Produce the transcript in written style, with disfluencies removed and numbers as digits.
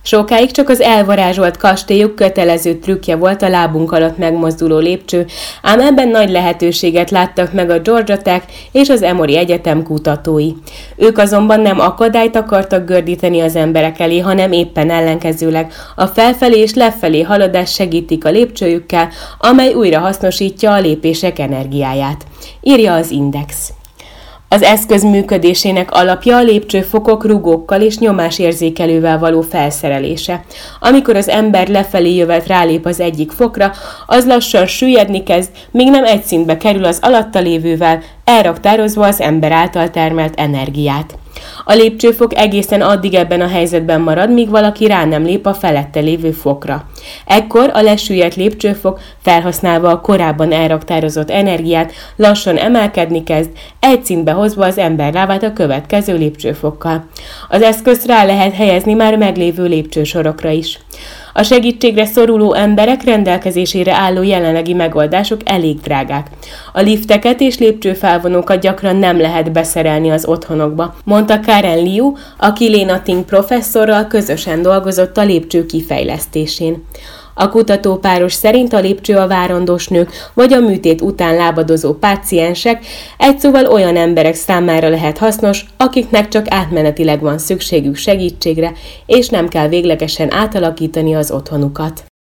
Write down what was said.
Sokáig csak az elvarázsolt kastélyuk kötelező trükkje volt a lábunk alatt megmozduló lépcső, ám ebben nagy lehetőséget láttak meg a Georgia Tech és az Emory Egyetem kutatói. Ők azonban nem akadályt akartak gördíteni az emberek elé, hanem éppen ellenkezőleg a felfelé és lefelé haladást segítik a lépcsőjükkel, amely újra hasznosítja a lépések energiáját, írja az Index. Az eszköz működésének alapja a lépcsőfokok rugókkal és nyomásérzékelővel való felszerelése. Amikor az ember lefelé jövet rálép az egyik fokra, az lassan süllyedni kezd, míg nem egy szintbe kerül az alatta lévővel, elraktározva az ember által termelt energiát. A lépcsőfok egészen addig ebben a helyzetben marad, míg valaki rá nem lép a felette lévő fokra. Ekkor a lesüllyedt lépcsőfok, felhasználva a korábban elraktározott energiát, lassan emelkedni kezd, egy szintbe hozva az ember lábát a következő lépcsőfokkal. Az eszközt rá lehet helyezni már meglévő lépcsősorokra is. A segítségre szoruló emberek rendelkezésére álló jelenlegi megoldások elég drágák. A lifteket és lépcsőfelvonókat gyakran nem lehet beszerelni az otthonokba, mondta Karen Liu, aki Lena Ting professzorral közösen dolgozott a lépcső kifejlesztésén. A kutatópáros szerint a lépcső a várandós nők vagy a műtét után lábadozó páciensek, egy szóval olyan emberek számára lehet hasznos, akiknek csak átmenetileg van szükségük segítségre, és nem kell véglegesen átalakítani az otthonukat.